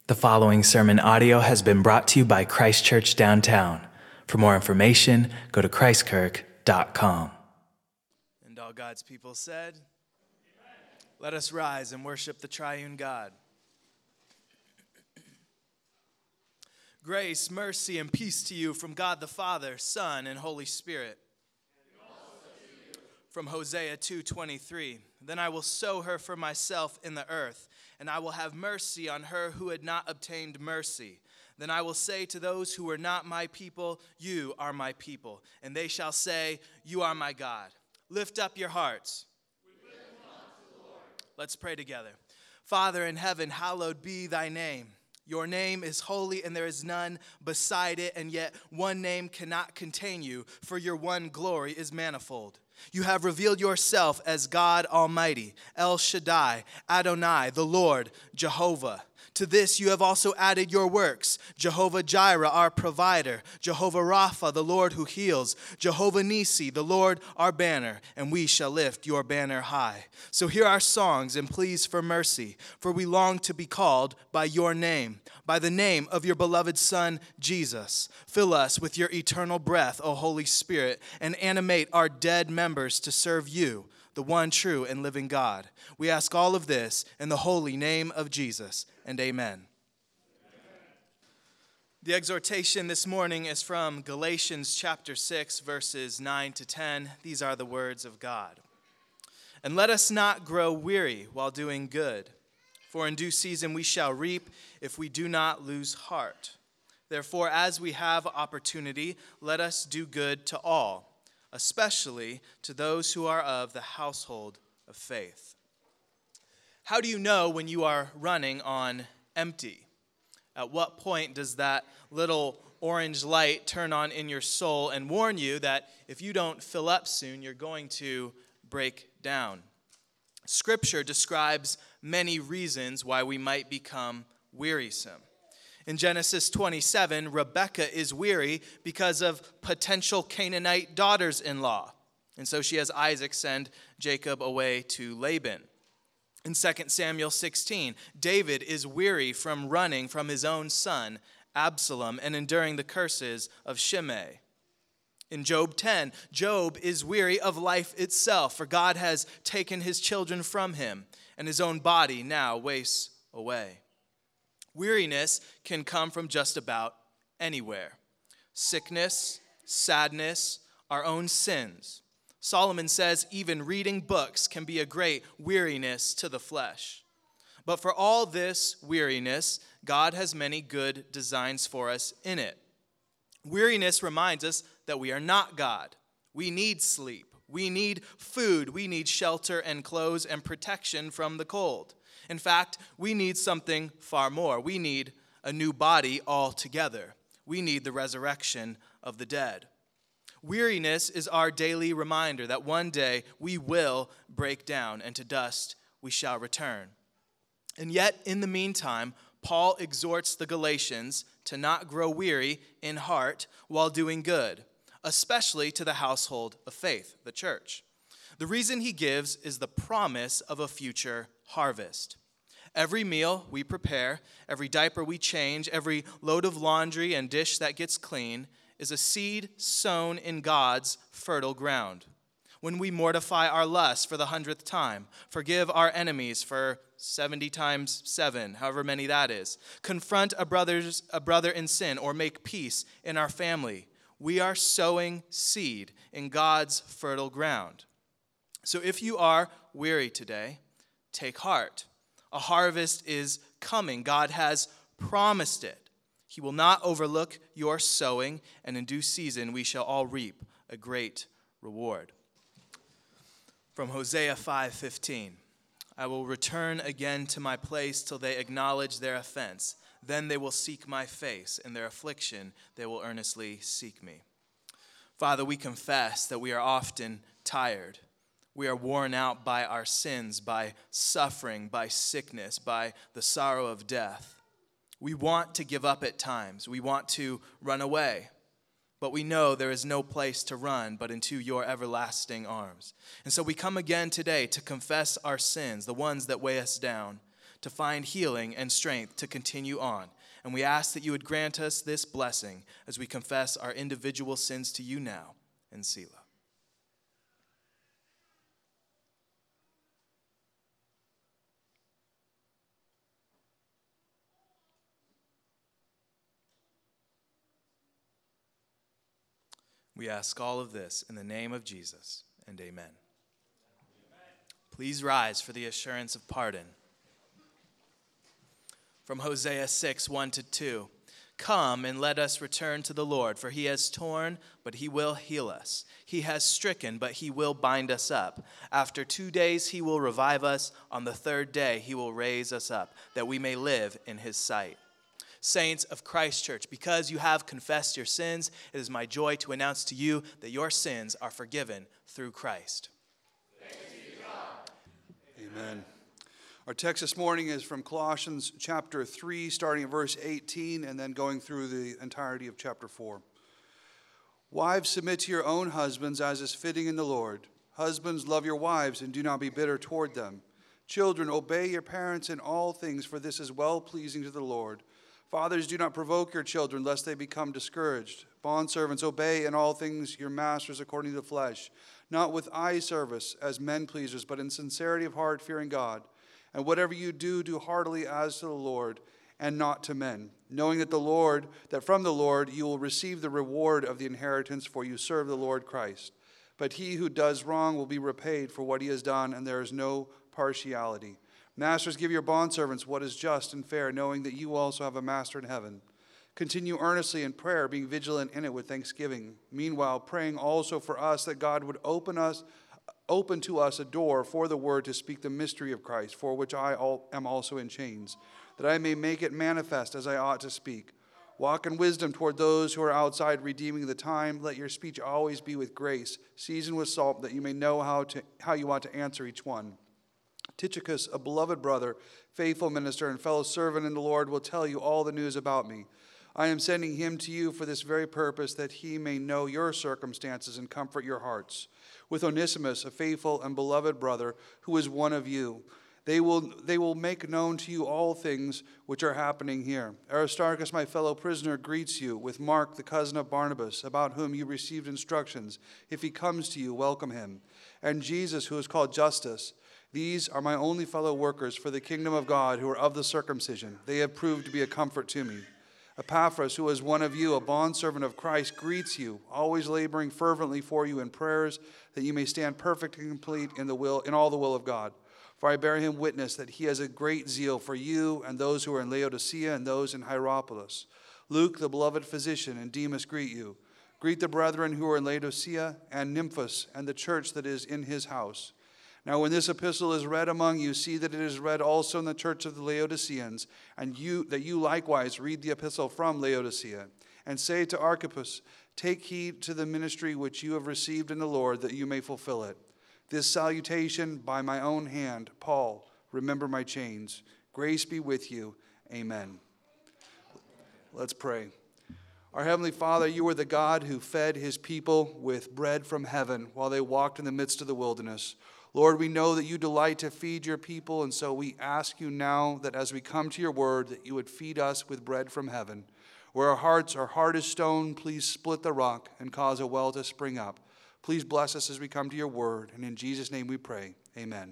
The following sermon audio has been brought to you by Christ Church Downtown. For more information, go to christkirk.com. And all God's people said, Amen. Let us rise and worship the triune God. Grace, mercy, and peace to you from God the Father, Son, and Holy Spirit. And also to you. From Hosea 2:23, then I will sow her for myself in the earth, and I will have mercy on her who had not obtained mercy. Then I will say to those who are not my people, you are my people. And they shall say, you are my God. Lift up your hearts. We lift them up to the Lord. Let's pray together. Father in heaven, hallowed be thy name. Your name is holy, and there is none beside it, and yet one name cannot contain you, for your one glory is manifold. You have revealed yourself as God Almighty, El Shaddai, Adonai, the Lord, Jehovah. To this you have also added your works, Jehovah Jireh, our provider, Jehovah Rapha, the Lord who heals, Jehovah Nisi, the Lord our banner, and we shall lift your banner high. So hear our songs and pleas for mercy, for we long to be called by your name, by the name of your beloved Son, Jesus. Fill us with your eternal breath, O Holy Spirit, and animate our dead members to serve you, the one true and living God. We ask all of this in the holy name of Jesus, and amen. The exhortation this morning is from Galatians chapter 6, verses 9 to 10. These are the words of God. And let us not grow weary while doing good, for in due season we shall reap if we do not lose heart. Therefore, as we have opportunity, let us do good to all, especially to those who are of the household of faith. How do you know when you are running on empty? At what point does that little orange light turn on in your soul and warn you that if you don't fill up soon, you're going to break down? Scripture describes many reasons why we might become wearisome. In Genesis 27, Rebekah is weary because of potential Canaanite daughters-in-law. And so she has Isaac send Jacob away to Laban. In 2 Samuel 16, David is weary from running from his own son, Absalom, and enduring the curses of Shimei. In Job 10, Job is weary of life itself, for God has taken his children from him, and his own body now wastes away. Weariness can come from just about anywhere. Sickness, sadness, our own sins. Solomon says even reading books can be a great weariness to the flesh. But for all this weariness, God has many good designs for us in it. Weariness reminds us that we are not God. We need sleep. We need food. We need shelter and clothes and protection from the cold. In fact, we need something far more. We need a new body altogether. We need the resurrection of the dead. Weariness is our daily reminder that one day we will break down, and to dust we shall return. And yet, in the meantime, Paul exhorts the Galatians to not grow weary in heart while doing good, especially to the household of faith, the church. The reason he gives is the promise of a future harvest. Every meal we prepare, every diaper we change, every load of laundry and dish that gets clean is a seed sown in God's fertile ground. When we mortify our lust for the 100th time, forgive our enemies for 70 times 7, however many that is, confront a brother in sin, or make peace in our family, we are sowing seed in God's fertile ground. So if you are weary today, take heart. A harvest is coming. God has promised it. He will not overlook your sowing, and in due season we shall all reap a great reward. From Hosea 5:15, I will return again to my place till they acknowledge their offense. Then they will seek my face. In their affliction they will earnestly seek me. Father, we confess that we are often tired. We are worn out by our sins, by suffering, by sickness, by the sorrow of death. We want to give up at times. We want to run away. But we know there is no place to run but into your everlasting arms. And so we come again today to confess our sins, the ones that weigh us down, to find healing and strength to continue on. And we ask that you would grant us this blessing as we confess our individual sins to you now in Selah. We ask all of this in the name of Jesus, and amen. Please rise for the assurance of pardon. From Hosea 6, 1-2. Come and let us return to the Lord, for he has torn, but he will heal us. He has stricken, but he will bind us up. After 2 days he will revive us. On the third day he will raise us up, that we may live in his sight. Saints of Christ Church, because you have confessed your sins, it is my joy to announce to you that your sins are forgiven through Christ. Thanks be to God. Amen. Our text this morning is from Colossians chapter 3, starting at verse 18, and then going through the entirety of chapter 4. Wives, submit to your own husbands as is fitting in the Lord. Husbands, love your wives and do not be bitter toward them. Children, obey your parents in all things, for this is well-pleasing to the Lord. Fathers, do not provoke your children, lest they become discouraged. Bondservants, obey in all things your masters according to the flesh, not with eye service as men pleasers, but in sincerity of heart, fearing God. And whatever you do, do heartily as to the Lord, and not to men, knowing that from the Lord you will receive the reward of the inheritance, for you serve the Lord Christ. But he who does wrong will be repaid for what he has done, and there is no partiality. Masters, give your bondservants what is just and fair, knowing that you also have a master in heaven. Continue earnestly in prayer, being vigilant in it with thanksgiving. Meanwhile, praying also for us that God would open to us a door for the word to speak the mystery of Christ, for which I am also in chains, that I may make it manifest as I ought to speak. Walk in wisdom toward those who are outside, redeeming the time. Let your speech always be with grace, seasoned with salt, that you may know how you ought to answer each one. Tychicus, a beloved brother, faithful minister, and fellow servant in the Lord, will tell you all the news about me. I am sending him to you for this very purpose, that he may know your circumstances and comfort your hearts. With Onesimus, a faithful and beloved brother, who is one of you, they will make known to you all things which are happening here. Aristarchus, my fellow prisoner, greets you, with Mark, the cousin of Barnabas, about whom you received instructions. If he comes to you, welcome him. And Jesus, who is called Justus. These are my only fellow workers for the kingdom of God, who are of the circumcision. They have proved to be a comfort to me. Epaphras, who is one of you, a bondservant of Christ, greets you, always laboring fervently for you in prayers, that you may stand perfect and complete in all the will of God. For I bear him witness that he has a great zeal for you and those who are in Laodicea and those in Hierapolis. Luke, the beloved physician, and Demas greet you. Greet the brethren who are in Laodicea, and Nymphas, and the church that is in his house. Now when this epistle is read among you, see that it is read also in the church of the Laodiceans, and that you likewise read the epistle from Laodicea. And say to Archippus, take heed to the ministry which you have received in the Lord, that you may fulfill it. This salutation by my own hand, Paul, remember my chains. Grace be with you. Amen. Let's pray. Our Heavenly Father, you are the God who fed his people with bread from heaven while they walked in the midst of the wilderness. Lord, we know that you delight to feed your people, and so we ask you now that as we come to your word, that you would feed us with bread from heaven. Where our hearts are hard as stone, please split the rock and cause a well to spring up. Please bless us as we come to your word, and in Jesus' name we pray. Amen.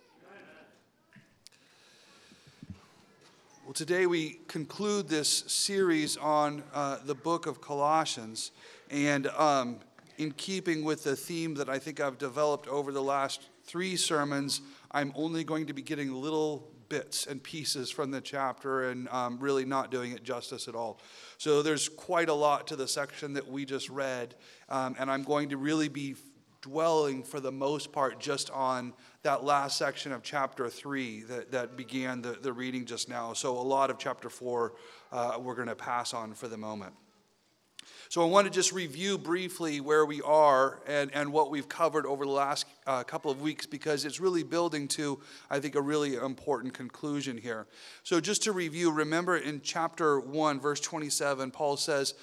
Well, today we conclude this series on the book of Colossians, and in keeping with the theme that I think I've developed over the last 3 sermons, I'm only going to be getting little bits and pieces from the chapter and really not doing it justice at all. So there's quite a lot to the section that we just read, and I'm going to really be dwelling for the most part just on that last section of chapter 3 that began the reading just now. So a lot of chapter 4 we're going to pass on for the moment. So I want to just review briefly where we are and what we've covered over the last couple of weeks, because it's really building to, I think, a really important conclusion here. So just to review, remember in chapter 1, verse 27, Paul says,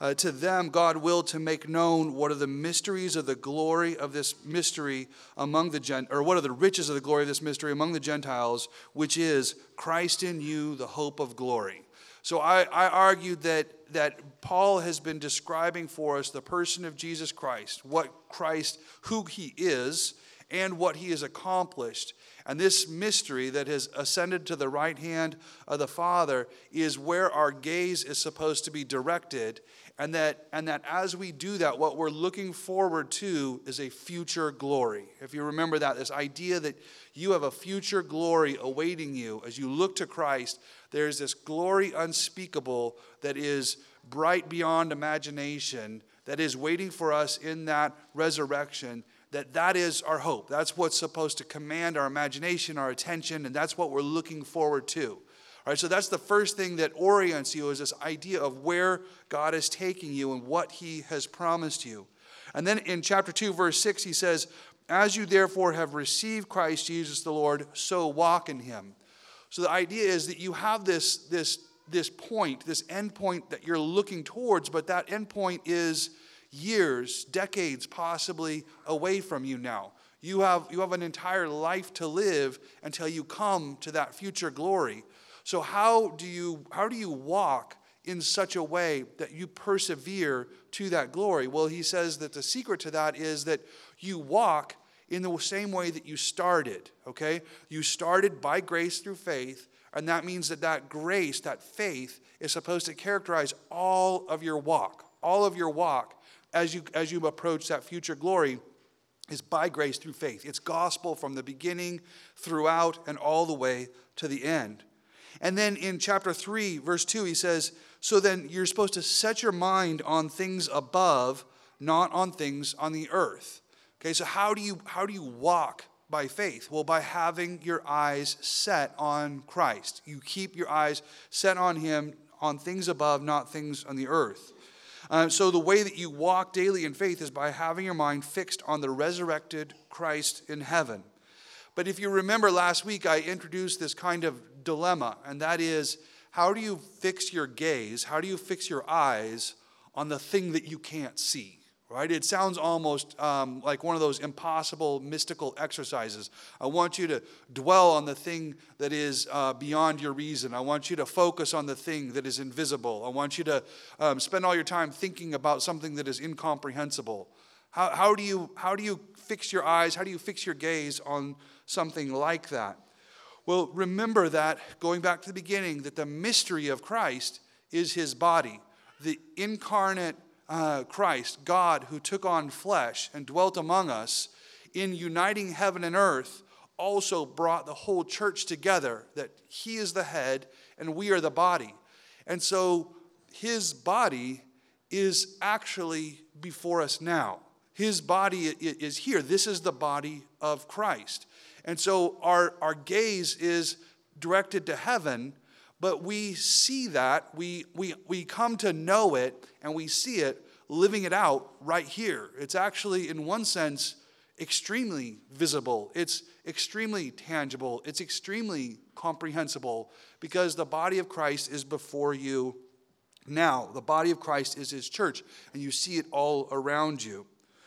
To them God willed to make known what are the mysteries of the glory of this mystery among the or what are the riches of the glory of this mystery among the Gentiles, which is Christ in you, the hope of glory. So I argued that Paul has been describing for us the person of Jesus Christ, who he is, and what he has accomplished. And this mystery that has ascended to the right hand of the Father is where our gaze is supposed to be directed. And that as we do that, what we're looking forward to is a future glory. If you remember that, this idea that you have a future glory awaiting you as you look to Christ, there's this glory unspeakable that is bright beyond imagination, that is waiting for us in that resurrection, that is our hope. That's what's supposed to command our imagination, our attention, and that's what we're looking forward to. All right, so that's the first thing that orients you, is this idea of where God is taking you and what he has promised you. And then in chapter 2, verse 6, he says, as you therefore have received Christ Jesus the Lord, so walk in him. So the idea is that you have this point, this end point that you're looking towards, but that end point is years, decades possibly away from you now. You have an entire life to live until you come to that future glory. So how do you walk in such a way that you persevere to that glory? Well, he says that the secret to that is that you walk in the same way that you started, okay? You started by grace through faith, and that means that grace, that faith, is supposed to characterize all of your walk as you approach that future glory is by grace through faith. It's gospel from the beginning, throughout, and all the way to the end. And then in chapter 3, verse 2, he says, so then you're supposed to set your mind on things above, not on things on the earth. Okay, so how do you walk by faith? Well, by having your eyes set on Christ. You keep your eyes set on him, on things above, not things on the earth. So the way that you walk daily in faith is by having your mind fixed on the resurrected Christ in heaven. But if you remember last week, I introduced this kind of dilemma, and that is, how do you fix your gaze, how do you fix your eyes on the thing that you can't see? Right? It sounds almost like one of those impossible mystical exercises. I want you to dwell on the thing that is beyond your reason. I want you to focus on the thing that is invisible. I want you to spend all your time thinking about something that is incomprehensible. How do you fix your eyes? How do you fix your gaze on something like that? Well, remember that, going back to the beginning, that the mystery of Christ is his body. The incarnate Christ, God who took on flesh and dwelt among us, in uniting heaven and earth, also brought the whole church together, that he is the head and we are the body. And so his body is actually before us now. His body is here. This is the body of Christ. And so our gaze is directed to heaven, but we see that, we come to know it, and we see it living it out right here. It's actually, in one sense, extremely visible. It's extremely tangible. It's extremely comprehensible, because the body of Christ is before you now. The body of Christ is his church, and you see it all around you.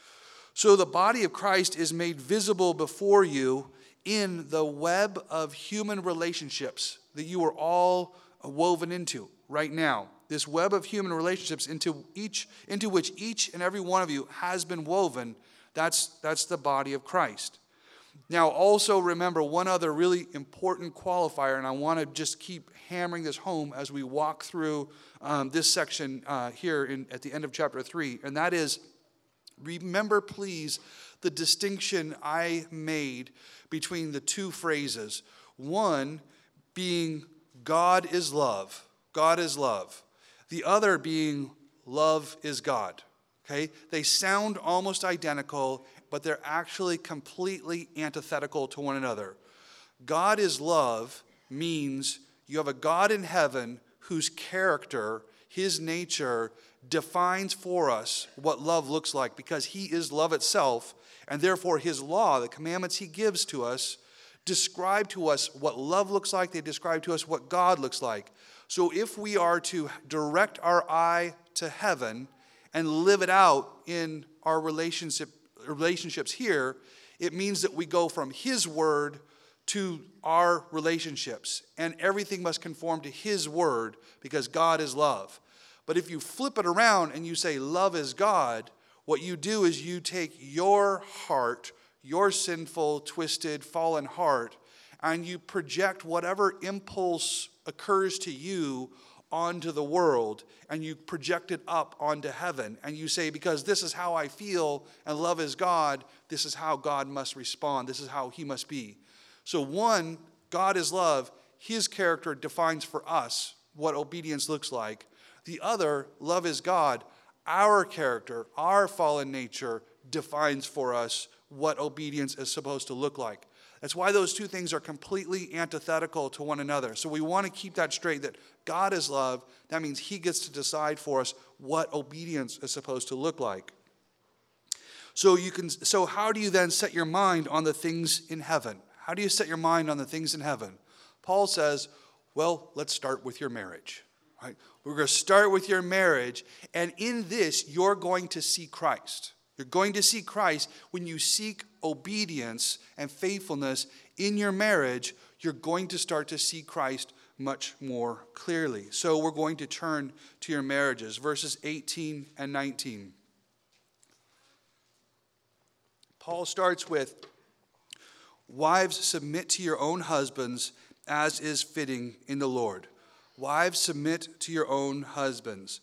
So the body of Christ is made visible before you in the web of human relationships that you are all woven into right now. This web of human relationships into which each and every one of you has been woven, that's the body of Christ. Now, also remember one other really important qualifier, and I want to just keep hammering this home as we walk through this section here at the end of chapter 3, and that is, remember, please, the distinction I made between the two phrases. One being God is love. God is love. The other being love is God. Okay? They sound almost identical, but they're actually completely antithetical to one another. God is love means you have a God in heaven whose character, his nature, defines for us what love looks like, because he is love itself, and therefore his law, the commandments he gives to us, describe to us what love looks like. They describe to us what God looks like. So if we are to direct our eye to heaven and live it out in our relationships here, it means that we go from his word to our relationships. And everything must conform to his word because God is love. But if you flip it around and you say love is God, what you do is you take your heart, your sinful, twisted, fallen heart, and you project whatever impulse occurs to you onto the world, and you project it up onto heaven. And you say, because this is how I feel and love is God, this is how God must respond. This is how he must be. So one, God is love. His character defines for us what obedience looks like. The other, love is God. Our character, our fallen nature defines for us what obedience is supposed to look like. That's why those two things are completely antithetical to one another. So we want to keep that straight, that God is love. That means he gets to decide for us what obedience is supposed to look like. So how do you then set your mind on the things in heaven? How do you set your mind on the things in heaven? Paul says, well, let's start with your marriage. Right? We're going to start with your marriage, and in this, you're going to see Christ. You're going to see Christ when you seek obedience and faithfulness in your marriage. You're going to start to see Christ much more clearly. So we're going to turn to your marriages, verses 18 and 19. Paul starts with, wives, submit to your own husbands as is fitting in the Lord. Wives, submit to your own husbands.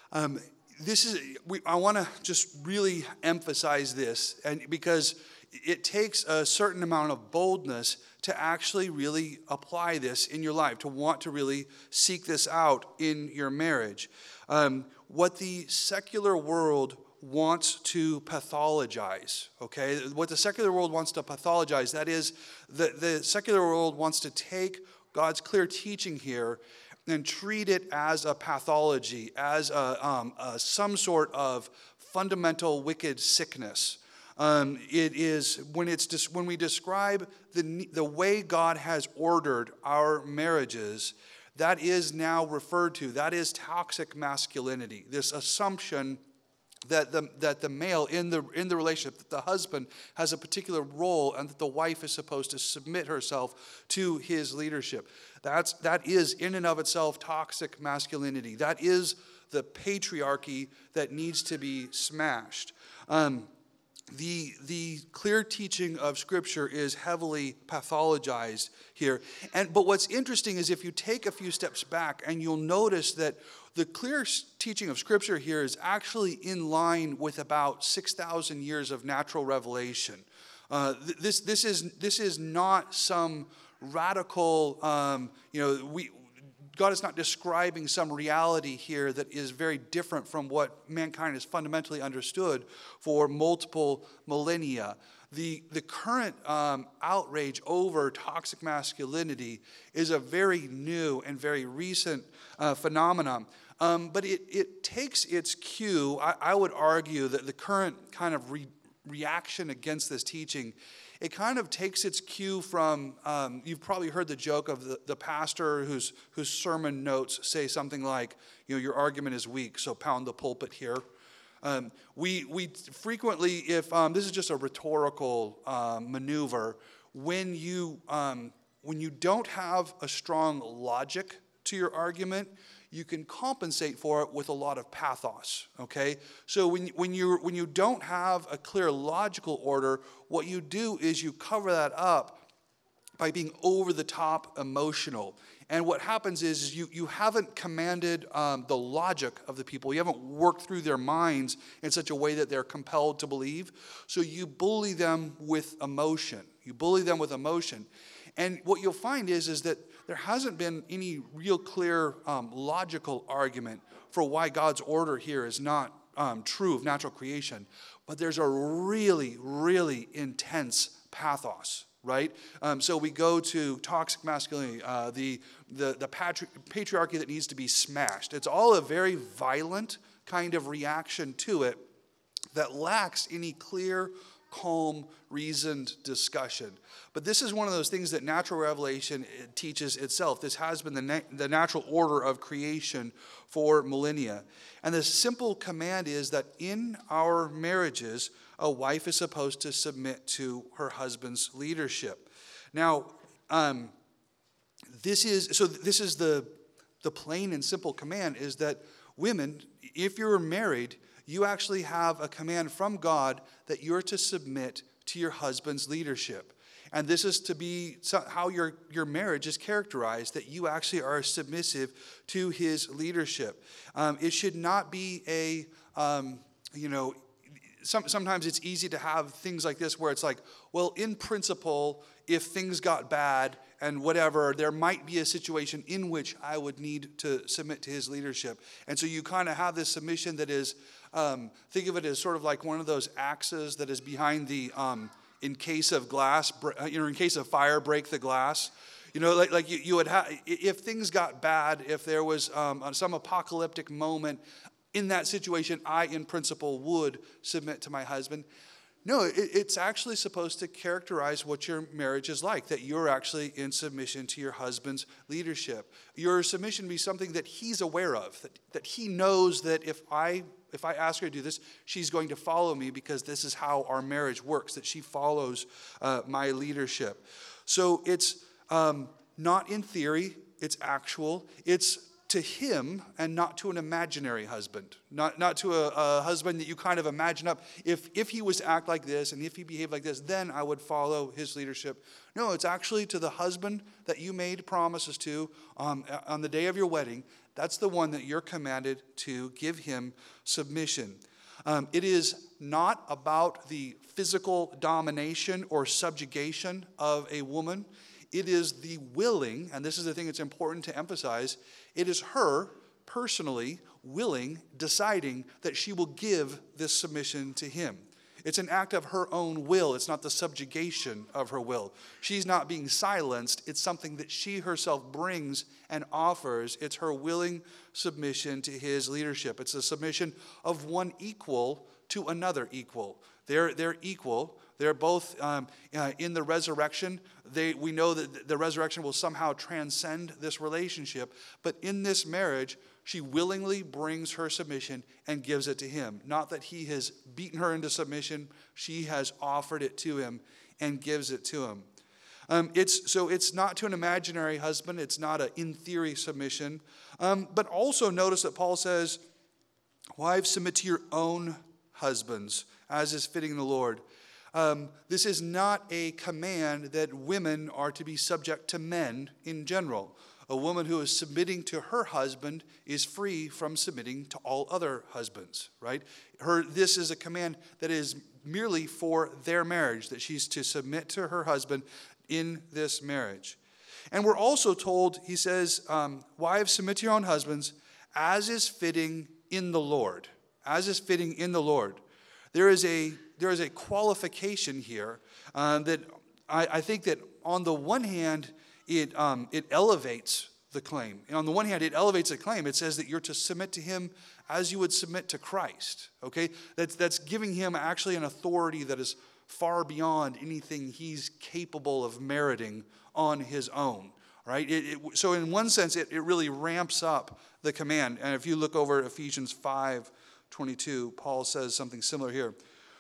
I want to just really emphasize this, and because it takes a certain amount of boldness to actually really apply this in your life, to want to really seek this out in your marriage. What the secular world wants to pathologize, okay? What the secular world wants to pathologize, that is, the secular world wants to take God's clear teaching here and treat it as a pathology, as some sort of fundamental wicked sickness. It is when we describe the way God has ordered our marriages, that is now referred to. That is toxic masculinity. This assumption that the male in the relationship, that the husband has a particular role and that the wife is supposed to submit herself to his leadership. That is in and of itself toxic masculinity. That is the patriarchy that needs to be smashed. The clear teaching of Scripture is heavily pathologized here. But what's interesting is if you take a few steps back, and you'll notice that the clear teaching of Scripture here is actually in line with about 6,000 years of natural revelation. This is not some radical, God is not describing some reality here that is very different from what mankind has fundamentally understood for multiple millennia. The current outrage over toxic masculinity is a very new and very recent phenomenon. But it takes its cue. I would argue that the current kind of reaction against this teaching, it kind of takes its cue from, you've probably heard the joke of the pastor whose sermon notes say something like, your argument is weak, so pound the pulpit here. We frequently, if this is just a rhetorical maneuver, when you don't have a strong logic to your argument, you can compensate for it with a lot of pathos, okay? So when you don't have a clear logical order, what you do is you cover that up by being over the top emotional. And what happens is you haven't commanded the logic of the people. You haven't worked through their minds in such a way that they're compelled to believe. So you bully them with emotion. And what you'll find is that there hasn't been any real clear logical argument for why God's order here is not true of natural creation. But there's a really, really intense pathos, right? So we go to toxic masculinity, the patriarchy that needs to be smashed. It's all a very violent kind of reaction to it that lacks any clear calm, reasoned discussion. But this is one of those things that natural revelation teaches itself. This has been the natural order of creation for millennia. And the simple command is that in our marriages, a wife is supposed to submit to her husband's leadership. Now, this is the plain and simple command, is that women, if you're married, you actually have a command from God that you're to submit to your husband's leadership. And this is to be how your marriage is characterized, that you actually are submissive to his leadership. It should not be sometimes it's easy to have things like this where it's like, well, in principle, if things got bad and whatever, there might be a situation in which I would need to submit to his leadership. And so you kind of have this submission that is, think of it as sort of like one of those axes that is behind the, in case of glass, in case of fire, break the glass. Like you would have, if things got bad, if there was some apocalyptic moment, in that situation, I, in principle, would submit to my husband. No, it's actually supposed to characterize what your marriage is like, that you're actually in submission to your husband's leadership. Your submission be something that he's aware of, that he knows that if I ask her to do this, she's going to follow me because this is how our marriage works, that she follows my leadership. So it's not in theory, it's actual. It's to him and not to an imaginary husband, not to a husband that you kind of imagine up. If he was to act like this and if he behaved like this, then I would follow his leadership. No, it's actually to the husband that you made promises to on the day of your wedding. That's the one that you're commanded to give him submission. It is not about the physical domination or subjugation of a woman. It is the willing, and this is the thing that's important to emphasize, it is her personally willing, deciding that she will give this submission to him. It's an act of her own will. It's not the subjugation of her will. She's not being silenced. It's something that she herself brings and offers. It's her willing submission to his leadership. It's a submission of one equal to another equal. They're equal. They're both in the resurrection. We know that the resurrection will somehow transcend this relationship. But in this marriage, she willingly brings her submission and gives it to him. Not that he has beaten her into submission. She has offered it to him and gives it to him. It's not to an imaginary husband. It's not an in-theory submission. But also notice that Paul says, wives, submit to your own husbands, as is fitting the Lord. This is not a command that women are to be subject to men in general. A woman who is submitting to her husband is free from submitting to all other husbands, right? This is a command that is merely for their marriage, that she's to submit to her husband in this marriage. And we're also told, he says, wives, submit to your own husbands, as is fitting in the Lord. As is fitting in the Lord. There is a qualification here that I think that on the one hand, it elevates the claim. And on the one hand, it elevates the claim. It says that you're to submit to him as you would submit to Christ. Okay? That's giving him actually an authority that is far beyond anything he's capable of meriting on his own. Right? So in one sense, it really ramps up the command. And if you look over Ephesians 5:22, Paul says something similar here.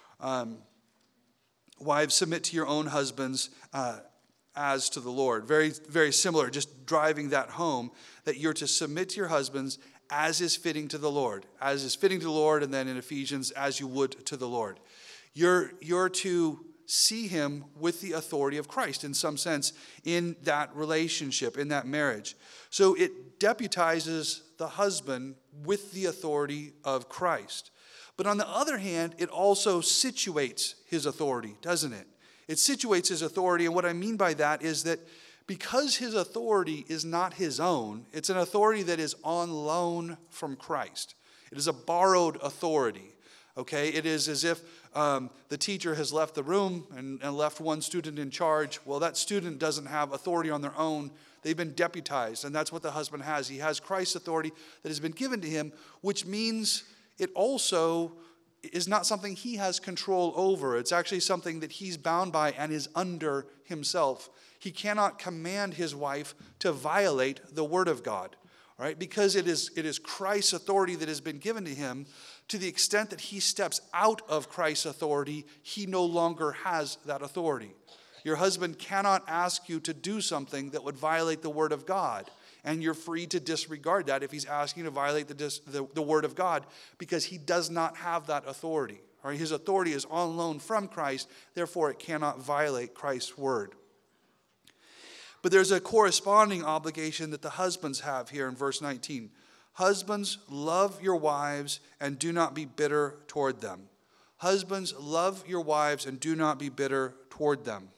Wives, submit to your own husbands as to the Lord. Very, very similar, just driving that home, that you're to submit to your husbands as is fitting to the Lord. As is fitting to the Lord, and then in Ephesians, as you would to the Lord. You're to see him with the authority of Christ in some sense in that relationship, in that marriage. So it deputizes the husband with the authority of Christ. But on the other hand, it also situates his authority, doesn't it? It situates his authority, and what I mean by that is that because his authority is not his own, it's an authority that is on loan from Christ. It is a borrowed authority, okay? It is as if the teacher has left the room and left one student in charge. Well, that student doesn't have authority on their own. They've been deputized, and that's what the husband has. He has Christ's authority that has been given to him, which means it also is not something he has control over. It's actually something that he's bound by and is under himself. He cannot command his wife to violate the word of God, right? Because it is Christ's authority that has been given to him. To the extent that he steps out of Christ's authority, he no longer has that authority. Your husband cannot ask you to do something that would violate the word of God. And you're free to disregard that if he's asking you to violate the word of God, because he does not have that authority. Right? His authority is on loan from Christ, therefore it cannot violate Christ's word. But there's a corresponding obligation that the husbands have here in verse 19. Husbands, love your wives and do not be bitter toward them. Husbands, love your wives and do not be bitter toward them.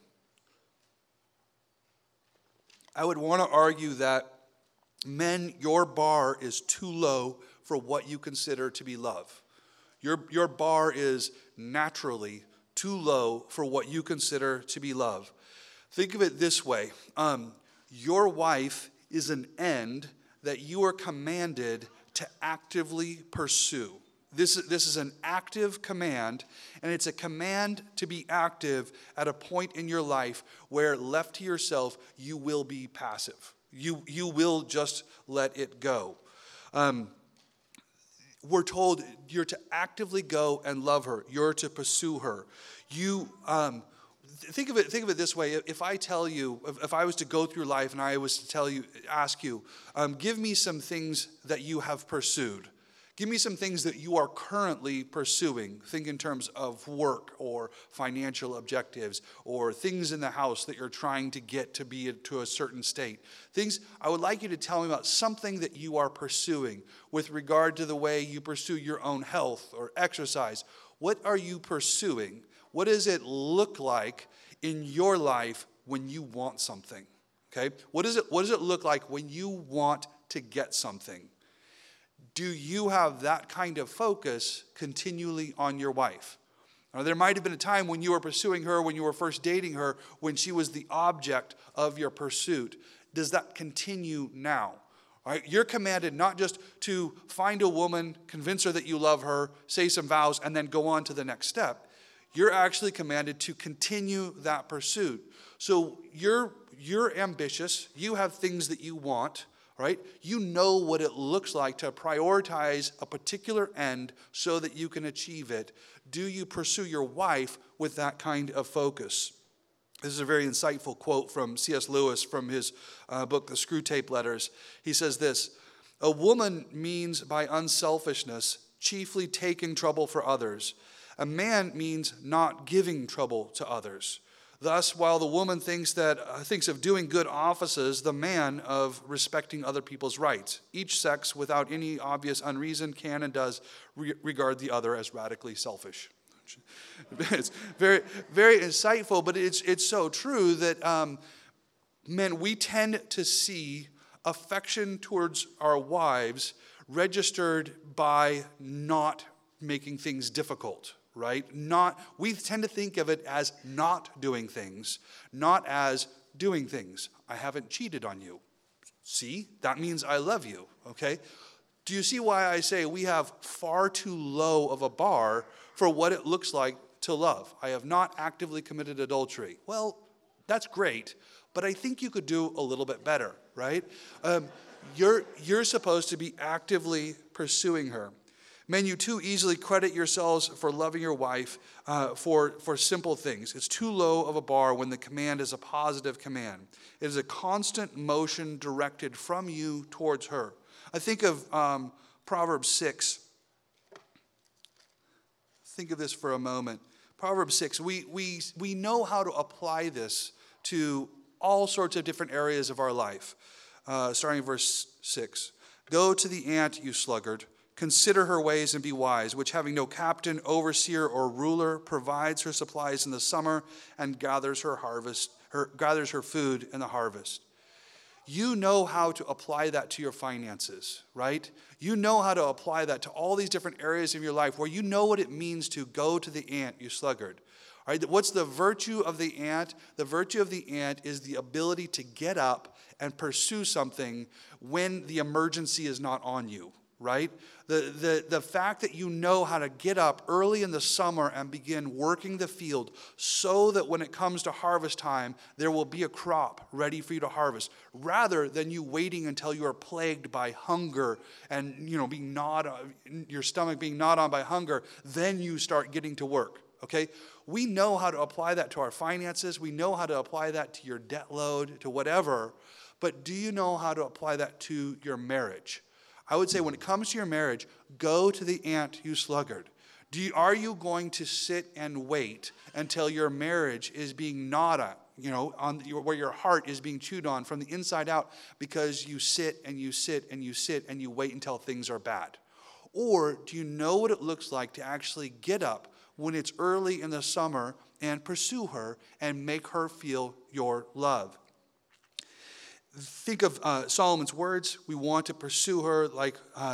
I would want to argue that men, your bar is too low for what you consider to be love. Your bar is naturally too low for what you consider to be love. Think of it this way. Your wife is an end that you are commanded to actively pursue. This is an active command, and it's a command to be active at a point in your life where, left to yourself, you will be passive. You will just let it go. We're told you're to actively go and love her. You're to pursue her. Think of it this way. If I tell you, if I was to go through life and I was to ask you, give me some things that you have pursued. Give me some things that you are currently pursuing. Think in terms of work or financial objectives or things in the house that you're trying to get to be to a certain state. Things, I would like you to tell me about something that you are pursuing with regard to the way you pursue your own health or exercise. What are you pursuing? What does it look like in your life when you want something? Okay? What does it look like when you want to get something? Do you have that kind of focus continually on your wife? Now, there might have been a time when you were pursuing her, when you were first dating her, when she was the object of your pursuit. Does that continue now? All right? You're commanded not just to find a woman, convince her that you love her, say some vows, and then go on to the next step. You're actually commanded to continue that pursuit. So you're ambitious. You have things that you want, right? You know what it looks like to prioritize a particular end so that you can achieve it. Do you pursue your wife with that kind of focus? This is a very insightful quote from C.S. Lewis from his book, The Screwtape Letters. He says this: "A woman means by unselfishness chiefly taking trouble for others. A man means not giving trouble to others. Thus, while the woman thinks of doing good offices, the man of respecting other people's rights. Each sex, without any obvious unreason, can and does regard the other as radically selfish." It's very, very insightful, but it's so true that men, we tend to see affection towards our wives registered by not making things difficult. Right? We tend to think of it as not doing things, not as doing things. I haven't cheated on you. See, that means I love you, okay? Do you see why I say we have far too low of a bar for what it looks like to love? I have not actively committed adultery. Well, that's great, but I think you could do a little bit better, right? You're supposed to be actively pursuing her. Men, you too easily credit yourselves for loving your wife for simple things. It's too low of a bar when the command is a positive command. It is a constant motion directed from you towards her. I think of Proverbs 6. Think of this for a moment. Proverbs 6, we know how to apply this to all sorts of different areas of our life. Starting in verse 6. "Go to the ant, you sluggard. Consider her ways and be wise, which having no captain, overseer, or ruler, provides her supplies in the summer and gathers her food in the harvest." You know how to apply that to your finances, right? You know how to apply that to all these different areas of your life where you know what it means to go to the ant, you sluggard. All right, what's the virtue of the ant? The virtue of the ant is the ability to get up and pursue something when the emergency is not on you. right? The fact that you know how to get up early in the summer and begin working the field so that when it comes to harvest time, there will be a crop ready for you to harvest, rather than you waiting until you are plagued by hunger and being gnawed, your stomach being gnawed on by hunger, then you start getting to work. Okay? We know how to apply that to our finances. We know how to apply that to your debt load, to whatever. But do you know how to apply that to your marriage? I would say when it comes to your marriage, go to the ant, you sluggard. Are you going to sit and wait until your marriage is being gnawed at, where your heart is being chewed on from the inside out, because you sit and you sit and you sit and you wait until things are bad? Or do you know what it looks like to actually get up when it's early in the summer and pursue her and make her feel your love? Think of Solomon's words. We want to pursue her like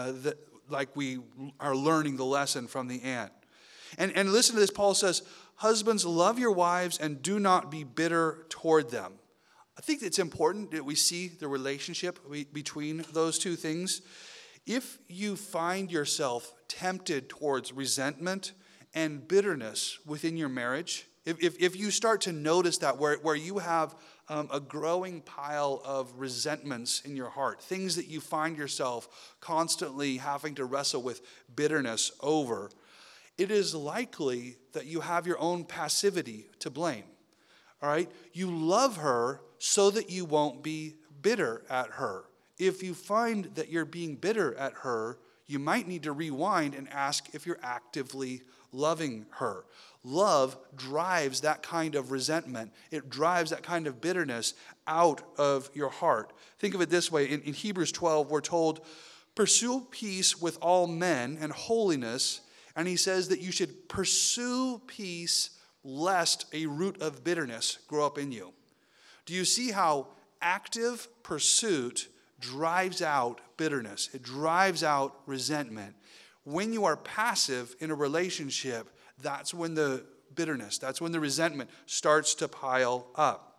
we are learning the lesson from the ant. And listen to this. Paul says, husbands, love your wives and do not be bitter toward them. I think it's important that we see the relationship between those two things. If you find yourself tempted towards resentment and bitterness within your marriage, if you start to notice that where you have a growing pile of resentments in your heart, things that you find yourself constantly having to wrestle with bitterness over, it is likely that you have your own passivity to blame. All right? You love her so that you won't be bitter at her. If you find that you're being bitter at her, you might need to rewind and ask if you're actively loving her. Love drives that kind of resentment. It drives that kind of bitterness out of your heart. Think of it this way. In Hebrews 12, we're told, pursue peace with all men and holiness. And he says that you should pursue peace lest a root of bitterness grow up in you. Do you see how active pursuit drives out bitterness? It drives out resentment. When you are passive in a relationship, that's when the bitterness, that's when the resentment starts to pile up.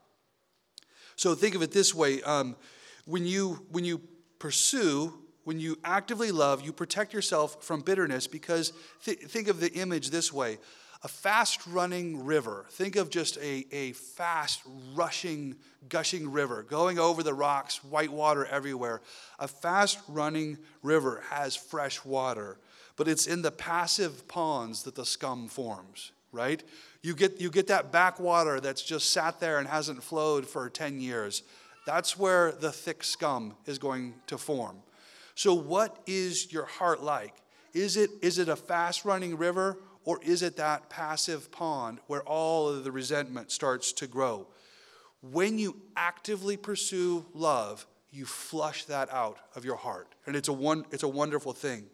So think of it this way. When you pursue, when you actively love, you protect yourself from bitterness, because think of the image this way. A fast-running river. Think of just a fast, rushing, gushing river going over the rocks, white water everywhere. A fast-running river has fresh water, but it's in the passive ponds that the scum forms, right? You get that backwater that's just sat there and hasn't flowed for 10 years. That's where the thick scum is going to form. So what is your heart like? Is it a fast-running river, or is it that passive pond where all of the resentment starts to grow? When you actively pursue love, you flush that out of your heart. And it's a wonderful thing.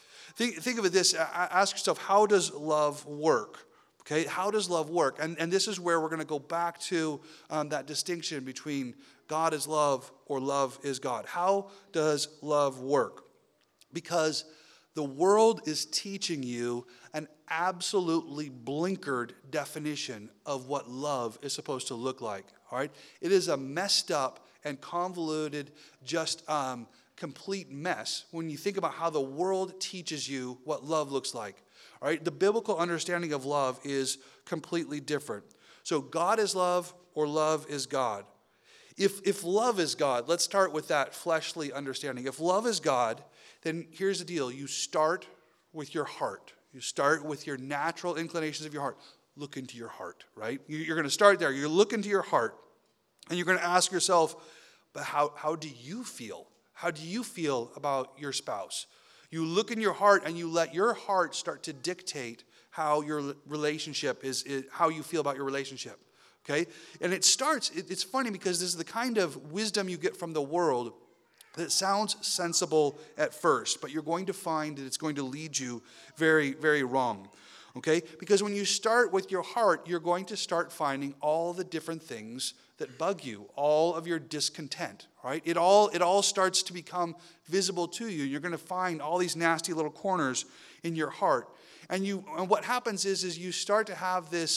Think of it this, ask yourself, how does love work? Okay, how does love work? And this is where we're going to go back to that distinction between God is love or love is God. How does love work? Because the world is teaching you an absolutely blinkered definition of what love is supposed to look like. All right? It is a messed up and convoluted, just complete mess when you think about how the world teaches you what love looks like. All right? The biblical understanding of love is completely different. So God is love or love is God. If love is God, let's start with that fleshly understanding. If love is God, then here's the deal. You start with your heart. You start with your natural inclinations of your heart. Look into your heart, right? You're going to start there. You look into your heart, and you're going to ask yourself, but how do you feel? How do you feel about your spouse? You look in your heart, and you let your heart start to dictate how your relationship is how you feel about your relationship. Okay? And it's funny because this is the kind of wisdom you get from the world that sounds sensible at first, but you're going to find that it's going to lead you very, very wrong. Okay? Because when you start with your heart, you're going to start finding all the different things that bug you, all of your discontent, right? It all starts to become visible to you. You're going to find all these nasty little corners in your heart. And what happens is you start to have this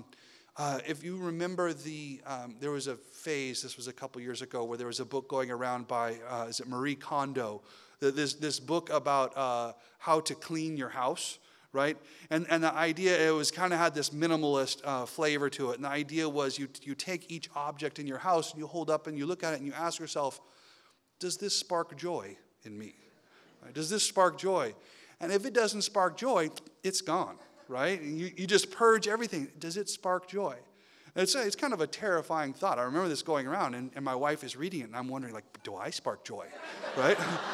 if you remember there was a phase, this was a couple years ago, where there was a book going around by, Marie Kondo, this book about how to clean your house, right? And the idea, it was kind of had this minimalist flavor to it. And the idea was you take each object in your house and you hold up and you look at it and you ask yourself, does this spark joy in me? Right? Does this spark joy? And if it doesn't spark joy, it's gone, right? And you just purge everything. Does it spark joy? And it's kind of a terrifying thought. I remember this going around, and my wife is reading it, and I'm wondering, like, do I spark joy, right?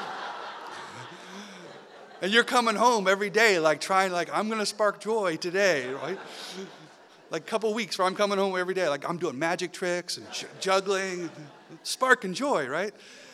And you're coming home every day, like, trying, like, I'm going to spark joy today, right? Like a couple weeks where I'm coming home every day, like, I'm doing magic tricks and juggling, sparking joy, right?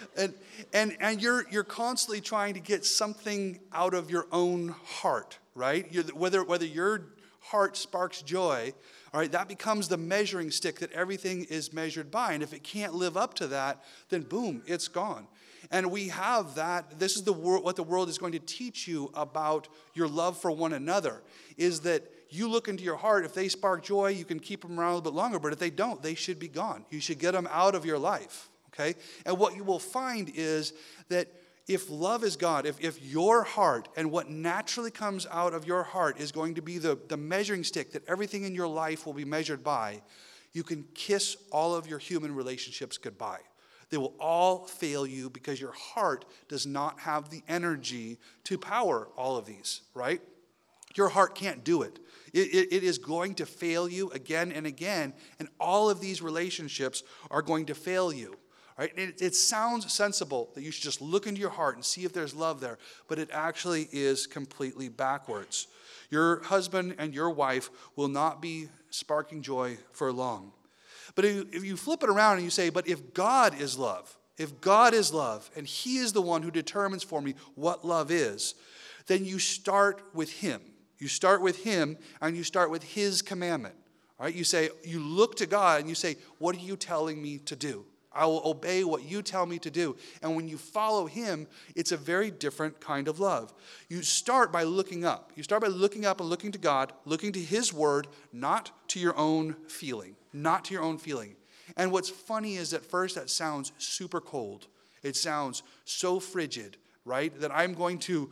And you're constantly trying to get something out of your own heart, right? Whether your heart sparks joy, all right, that becomes the measuring stick that everything is measured by. And if it can't live up to that, then boom, it's gone. And we have that. This is what the world is going to teach you about your love for one another, is that you look into your heart. If they spark joy, you can keep them around a little bit longer. But if they don't, they should be gone. You should get them out of your life. Okay? And what you will find is that if love is God, if your heart and what naturally comes out of your heart is going to be the measuring stick that everything in your life will be measured by, you can kiss all of your human relationships goodbye. They will all fail you because your heart does not have the energy to power all of these, right? Your heart can't do it. It is going to fail you again and again, and all of these relationships are going to fail you. Right? It sounds sensible that you should just look into your heart and see if there's love there, but it actually is completely backwards. Your husband and your wife will not be sparking joy for long. But if you flip it around and you say, but if God is love, and He is the one who determines for me what love is, then you start with Him. You start with Him and you start with His commandment. All right? You look to God and you say, what are you telling me to do? I will obey what you tell me to do. And when you follow Him, it's a very different kind of love. You start by looking up. You start by looking up and looking to God, looking to His word, not to your own feeling. Not to your own feeling. And what's funny is at first that sounds super cold. It sounds so frigid, right? That I'm going to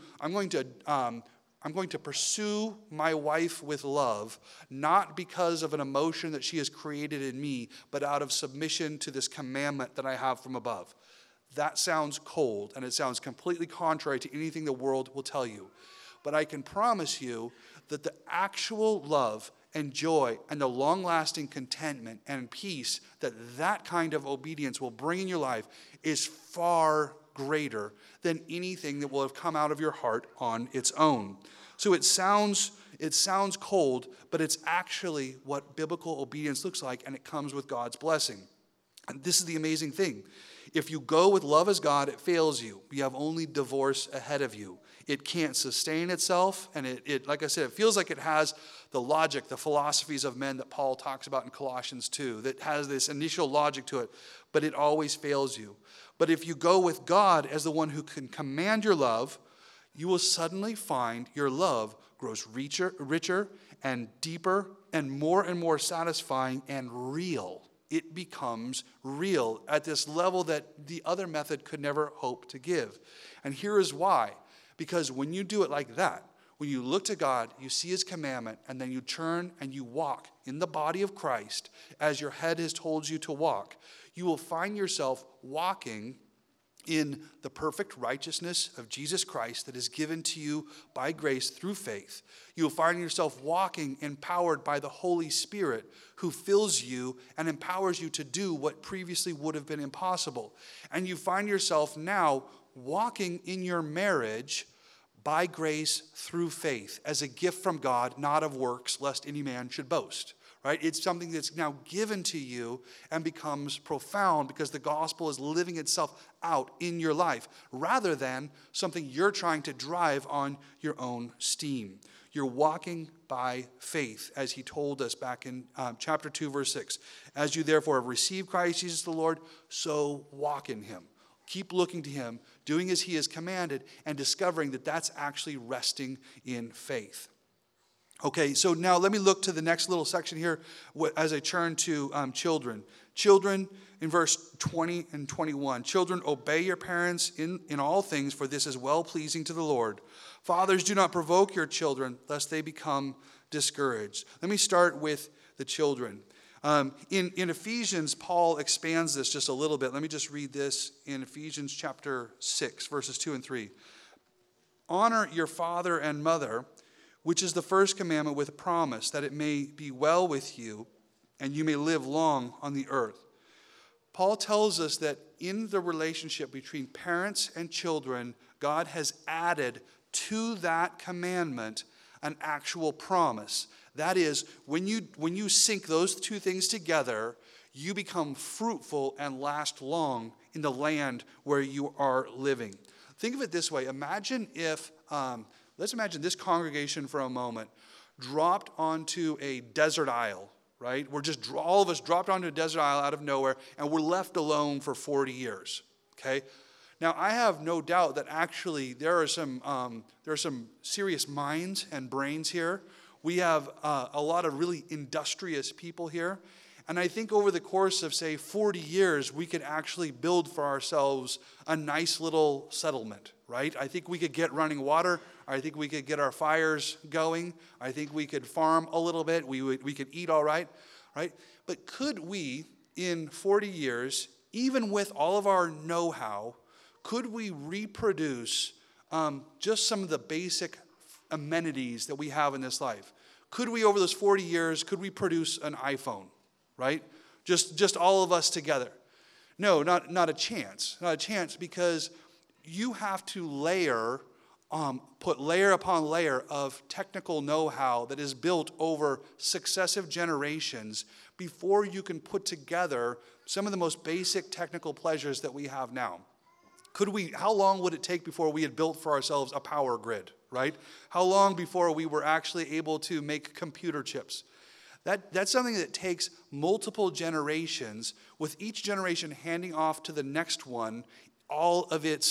pursue my wife with love, not because of an emotion that she has created in me, but out of submission to this commandment that I have from above. That sounds cold, and it sounds completely contrary to anything the world will tell you. But I can promise you that the actual love and joy and the long-lasting contentment and peace that kind of obedience will bring in your life is far greater than anything that will have come out of your heart on its own. So it sounds cold, but it's actually what biblical obedience looks like, and it comes with God's blessing. And this is the amazing thing. If you go with love as God, it fails you. You have only divorce ahead of you. It can't sustain itself, and it like I said, it feels like it has the logic, the philosophies of men that Paul talks about in Colossians 2, that has this initial logic to it, but it always fails you. But if you go with God as the one who can command your love, you will suddenly find your love grows richer and deeper and more satisfying and real. It becomes real at this level that the other method could never hope to give. And here is why. Because when you do it like that, when you look to God, you see His commandment, and then you turn and you walk in the body of Christ as your head has told you to walk, you will find yourself walking in the perfect righteousness of Jesus Christ that is given to you by grace through faith. You will find yourself walking empowered by the Holy Spirit, who fills you and empowers you to do what previously would have been impossible. And you find yourself now walking in your marriage by grace through faith, as a gift from God, not of works, lest any man should boast. Right? It's something that's now given to you and becomes profound because the gospel is living itself out in your life rather than something you're trying to drive on your own steam. You're walking by faith, as He told us back in chapter 2, verse 6. As you therefore have received Christ Jesus the Lord, so walk in Him. Keep looking to Him, doing as He has commanded, and discovering that that's actually resting in faith. Okay, so now let me look to the next little section here as I turn to children. Children, in verse 20 and 21, children, obey your parents in all things, for this is well-pleasing to the Lord. Fathers, do not provoke your children, lest they become discouraged. Let me start with the children. In Ephesians, Paul expands this just a little bit. Let me just read this in Ephesians chapter 6, verses 2 and 3. Honor your father and mother, which is the first commandment with a promise, that it may be well with you and you may live long on the earth. Paul tells us that in the relationship between parents and children, God has added to that commandment an actual promise. That is, when you sync those two things together, you become fruitful and last long in the land where you are living. Think of it this way. Imagine if, let's imagine this congregation for a moment dropped onto a desert isle, right? All of us dropped onto a desert isle out of nowhere, and we're left alone for 40 years, okay? Now, I have no doubt that actually there are some serious minds and brains here. We have a lot of really industrious people here. And I think over the course of, say, 40 years, we could actually build for ourselves a nice little settlement, right? I think we could get running water. I think we could get our fires going. I think we could farm a little bit. We could eat all right, right? But could we, in 40 years, even with all of our know-how, could we reproduce just some of the basic amenities that we have in this life? Could we, over those 40 years, could we produce an iPhone? Right? Just all of us together. No, not a chance. Not a chance, because you have to put layer upon layer of technical know-how that is built over successive generations before you can put together some of the most basic technical pleasures that we have now. How long would it take before we had built for ourselves a power grid, right? How long before we were actually able to make computer chips? That's something that takes multiple generations, with each generation handing off to the next one all of it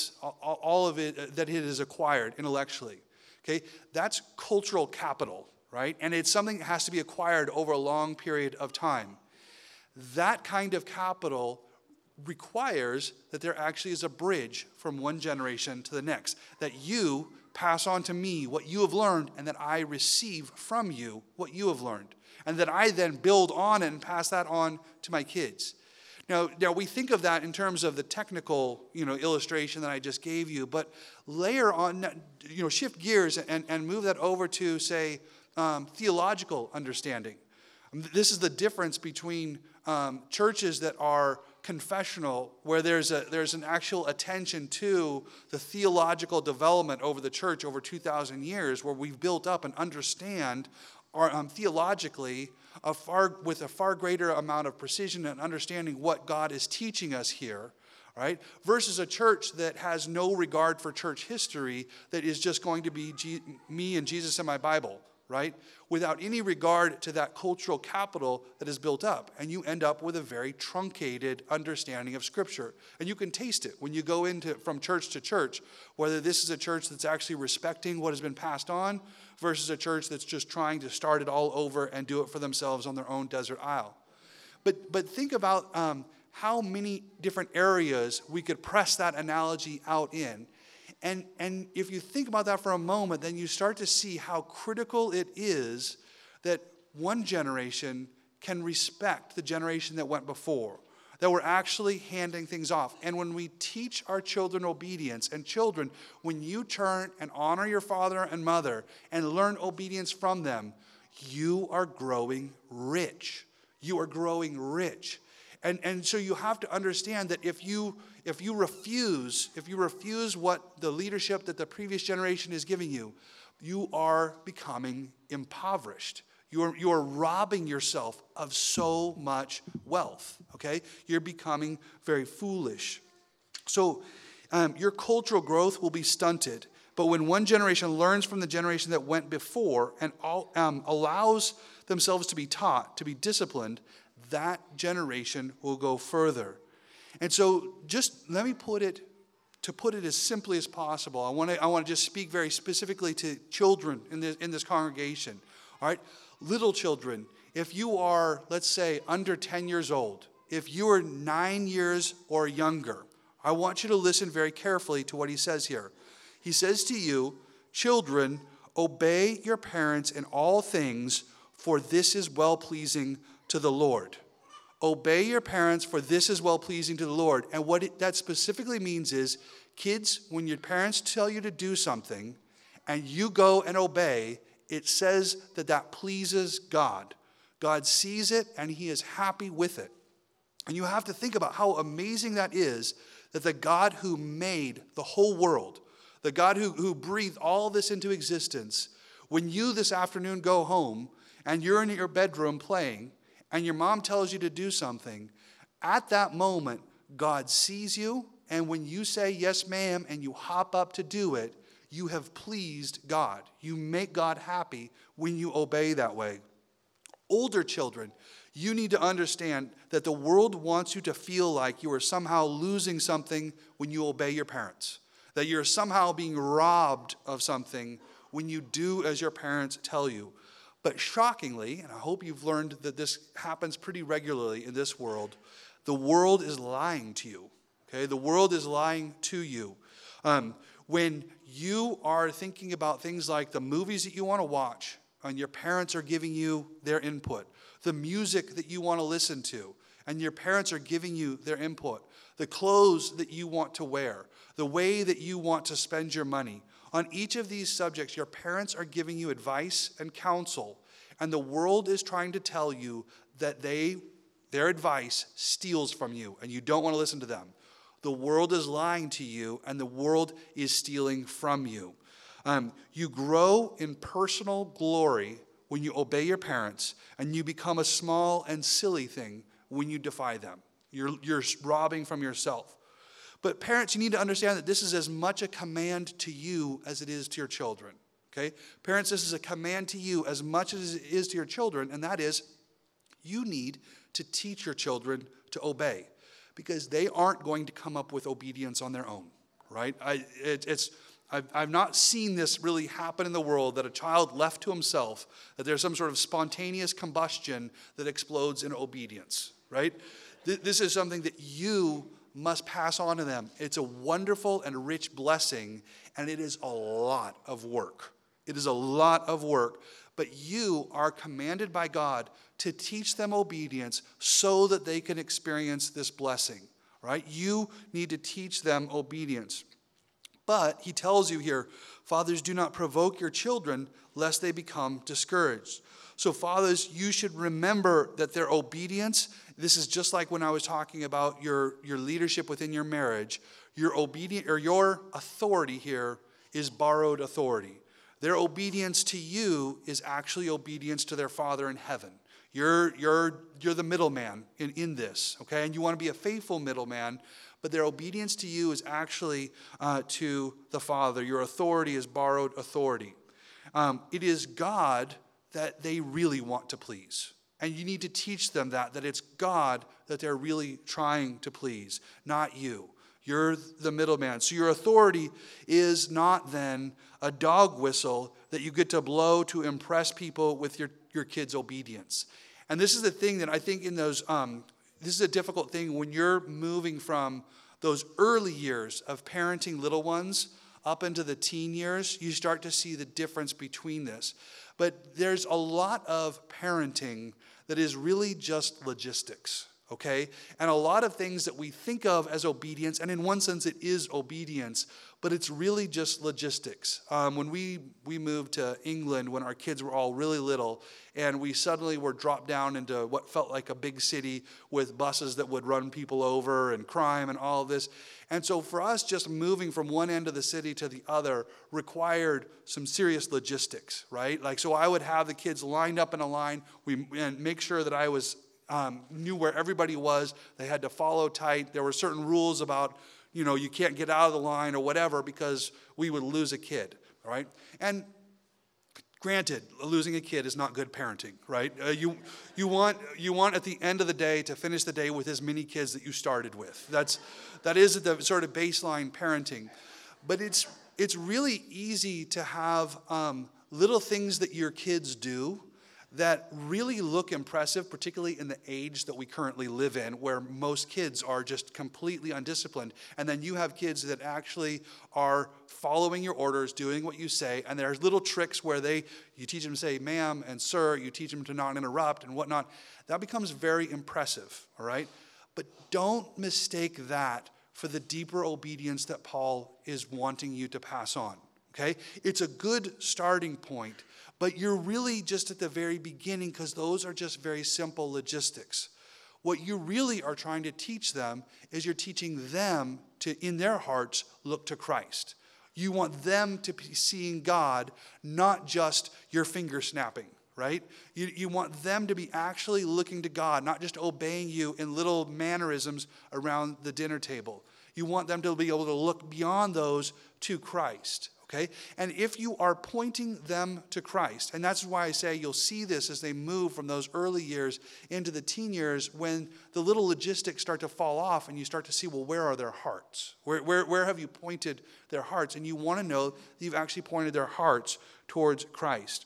that it has acquired intellectually. Okay, that's cultural capital, right? And it's something that has to be acquired over a long period of time. That kind of capital requires that there actually is a bridge from one generation to the next, that you pass on to me what you have learned, and that I receive from you what you have learned, and that I then build on it and pass that on to my kids. Now we think of that in terms of the technical, illustration that I just gave you, but layer on, shift gears and move that over to, say, theological understanding. This is the difference between churches that are confessional, where there's an actual attention to the theological development over the church over 2,000 years, where we've built up and understand theologically with a far greater amount of precision and understanding what God is teaching us here, right? Versus a church that has no regard for church history, that is just going to be me and Jesus and my Bible, right? Without any regard to that cultural capital that is built up. And you end up with a very truncated understanding of Scripture. And you can taste it when you go from church to church, whether this is a church that's actually respecting what has been passed on versus a church that's just trying to start it all over and do it for themselves on their own desert isle. But think about how many different areas we could press that analogy out in. And if you think about that for a moment, then you start to see how critical it is that one generation can respect the generation that went before, that we're actually handing things off. And when we teach our children obedience, and children, when you turn and honor your father and mother and learn obedience from them, you are growing rich. You are growing rich. And so you have to understand that if you refuse what the leadership that the previous generation is giving you, you are becoming impoverished. You are robbing yourself of so much wealth, okay? You're becoming very foolish. So your cultural growth will be stunted. But when one generation learns from the generation that went before and allows themselves to be taught, to be disciplined, that generation will go further. And so just let me put it as simply as possible. I want to just speak very specifically to children in this congregation. All right? Little children, if you are, let's say, under 10 years old, if you are 9 years or younger, I want you to listen very carefully to what he says here. He says to you, children, obey your parents in all things, for this is well-pleasing to the Lord. Obey your parents, for this is well-pleasing to the Lord. And what that specifically means is, kids, when your parents tell you to do something and you go and obey, it says that that pleases God. God sees it and he is happy with it. And you have to think about how amazing that is, that the God who made the whole world, the God who breathed all this into existence, when you this afternoon go home and you're in your bedroom playing and your mom tells you to do something, at that moment, God sees you, and when you say, yes, ma'am, and you hop up to do it, you have pleased God. You make God happy when you obey that way. Older children, you need to understand that the world wants you to feel like you are somehow losing something when you obey your parents, that you're somehow being robbed of something when you do as your parents tell you. But shockingly, and I hope you've learned that this happens pretty regularly in this world, the world is lying to you. Okay, the world is lying to you. When you are thinking about things like the movies that you want to watch, and your parents are giving you their input, the music that you want to listen to, and your parents are giving you their input, the clothes that you want to wear, the way that you want to spend your money. On each of these subjects, your parents are giving you advice and counsel, and the world is trying to tell you that their advice steals from you, and you don't want to listen to them. The world is lying to you, and the world is stealing from you. You grow in personal glory when you obey your parents, and you become a small and silly thing when you defy them. You're robbing from yourself. But parents, you need to understand that this is as much a command to you as it is to your children. Okay? Parents, this is a command to you as much as it is to your children, and that is, you need to teach your children to obey, because they aren't going to come up with obedience on their own, right? I've not seen this really happen in the world, that a child left to himself, that there's some sort of spontaneous combustion that explodes in obedience, right? This is something that you must pass on to them. It's a wonderful and rich blessing, and it is a lot of work. It is a lot of work, but you are commanded by God to teach them obedience so that they can experience this blessing, right? You need to teach them obedience. But he tells you here, fathers, do not provoke your children lest they become discouraged. So fathers, you should remember that their obedience, this is just like when I was talking about your leadership within your marriage, your authority here is borrowed authority. Their obedience to you is actually obedience to their Father in heaven. You're the middleman in this, okay? And you want to be a faithful middleman, but their obedience to you is actually to the Father. Your authority is borrowed authority. It is God that they really want to please. And you need to teach them that it's God that they're really trying to please, not you. You're the middleman. So your authority is not then a dog whistle that you get to blow to impress people with your kids' obedience. And this is the thing that I think in those, this is a difficult thing when you're moving from those early years of parenting little ones up into the teen years, you start to see the difference between this. But there's a lot of parenting that is really just logistics, okay? And a lot of things that we think of as obedience, and in one sense it is obedience, but it's really just logistics. When we moved to England when our kids were all really little, and we suddenly were dropped down into what felt like a big city with buses that would run people over and crime and all of this. And so for us, just moving from one end of the city to the other required some serious logistics, right? Like, so I would have the kids lined up in a line and make sure that I knew where everybody was. They had to follow tight. There were certain rules about, you can't get out of the line or whatever because we would lose a kid, all right? And granted, losing a kid is not good parenting, right? You want at the end of the day to finish the day with as many kids that you started with. That is the sort of baseline parenting. But it's really easy to have little things that your kids do that really look impressive, particularly in the age that we currently live in, where most kids are just completely undisciplined. And then you have kids that actually are following your orders, doing what you say, and there's little tricks where you teach them to say ma'am and sir, you teach them to not interrupt and whatnot. That becomes very impressive, all right? But don't mistake that for the deeper obedience that Paul is wanting you to pass on, okay? It's a good starting point, but you're really just at the very beginning because those are just very simple logistics. What you really are trying to teach them is you're teaching them to, in their hearts, look to Christ. You want them to be seeing God, not just your finger snapping, right? You want them to be actually looking to God, not just obeying you in little mannerisms around the dinner table. You want them to be able to look beyond those to Christ, okay? And if you are pointing them to Christ, and that's why I say you'll see this as they move from those early years into the teen years when the little logistics start to fall off and you start to see, well, where are their hearts? Where have you pointed their hearts? And you want to know that you've actually pointed their hearts towards Christ.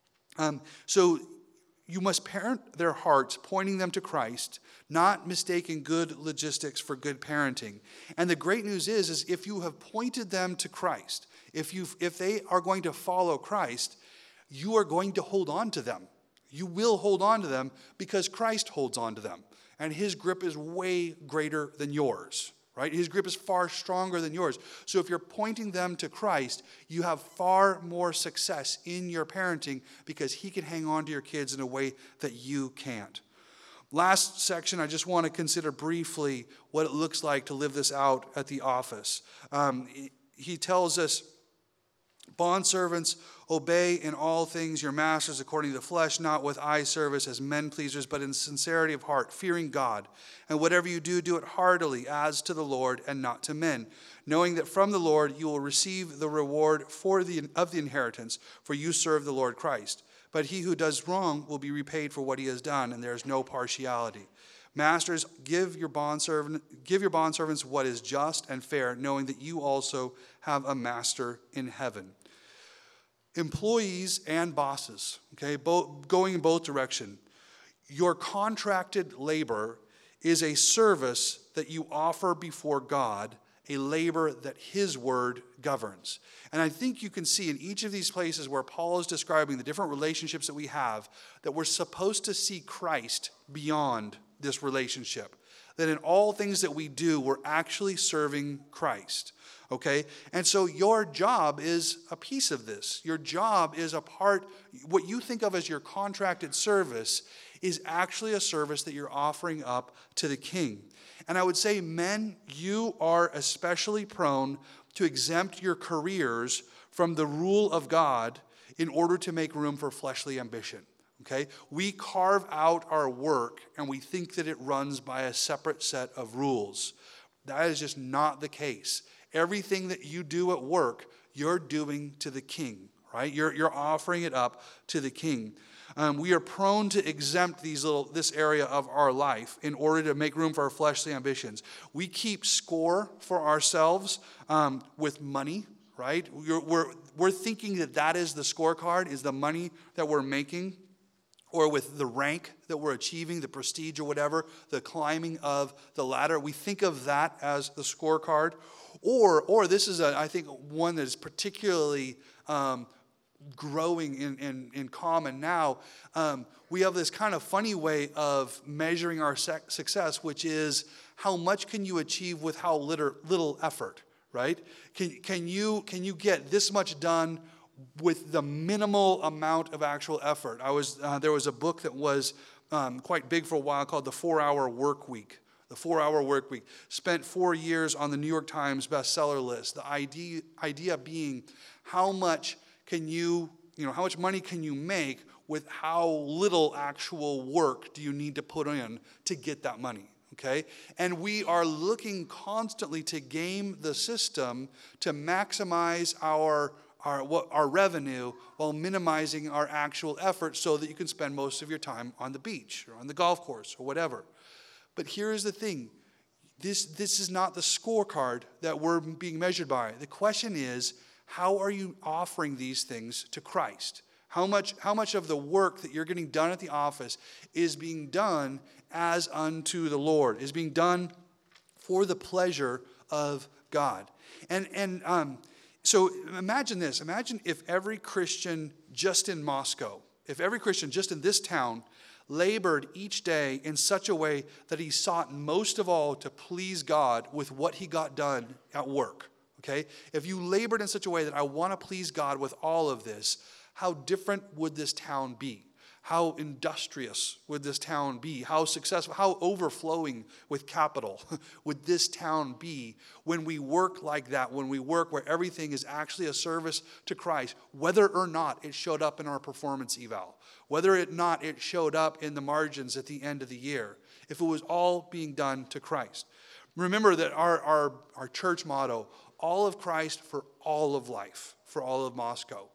So you must parent their hearts, pointing them to Christ, not mistaking good logistics for good parenting. And the great news is if you have pointed them to Christ, if they are going to follow Christ, you are going to hold on to them. You will hold on to them because Christ holds on to them. And his grip is way greater than yours. Right? His grip is far stronger than yours. So if you're pointing them to Christ, you have far more success in your parenting because he can hang on to your kids in a way that you can't. Last section, I just want to consider briefly what it looks like to live this out at the office. He tells us, bondservants, obey in all things your masters according to the flesh, not with eye service as men pleasers, but in sincerity of heart, fearing God. And whatever you do, do it heartily, as to the Lord and not to men, knowing that from the Lord you will receive the reward of the inheritance, for you serve the Lord Christ. But he who does wrong will be repaid for what he has done, and there is no partiality. Masters, give your bondservants what is just and fair, knowing that you also have a master in heaven. Employees and bosses, okay, going in both directions. Your contracted labor is a service that you offer before God, a labor that his word governs. And I think you can see in each of these places where Paul is describing the different relationships that we have, that we're supposed to see Christ beyond this relationship. That in all things that we do, we're actually serving Christ. Okay? And so your job is a piece of this. Your job is a part, what you think of as your contracted service is actually a service that you're offering up to the King. And I would say, men, you are especially prone to exempt your careers from the rule of God in order to make room for fleshly ambition. Okay? We carve out our work and we think that it runs by a separate set of rules. That is just not the case. Everything that you do at work, you're doing to the King, right? You're offering it up to the King. We are prone to exempt this area of our life in order to make room for our fleshly ambitions. We keep score for ourselves with money, right? We're thinking that is the scorecard, is the money that we're making, or with the rank that we're achieving, the prestige or whatever, the climbing of the ladder. We think of that as the scorecard. Or this is, I think, one that is particularly growing in common now. We have this kind of funny way of measuring our success, which is how much can you achieve with how little effort, right? Can you get this much done with the minimal amount of actual effort? There was a book that was quite big for a while called The 4-Hour Work Week. The 4-Hour Work Week. Spent 4 years on the New York Times bestseller list. The idea being how much money can you make with how little actual work do you need to put in to get that money? Okay? And we are looking constantly to game the system to maximize our revenue while minimizing our actual effort so that you can spend most of your time on the beach or on the golf course or whatever. But here's the thing. This is not the scorecard that we're being measured by. The question is, how are you offering these things to Christ? How much of the work that you're getting done at the office is being done as unto the Lord, is being done for the pleasure of God. So imagine this. Imagine if every Christian just in Moscow, if every Christian just in this town labored each day in such a way that he sought most of all to please God with what he got done at work. Okay? If you labored in such a way that I want to please God with all of this, how different would this town be? How industrious would this town be? How successful, how overflowing with capital would this town be when we work like that, when we work where everything is actually a service to Christ, whether or not it showed up in our performance eval, whether or not it showed up in the margins at the end of the year, if it was all being done to Christ. Remember that our church motto, all of Christ for all of life, for all of Moscow.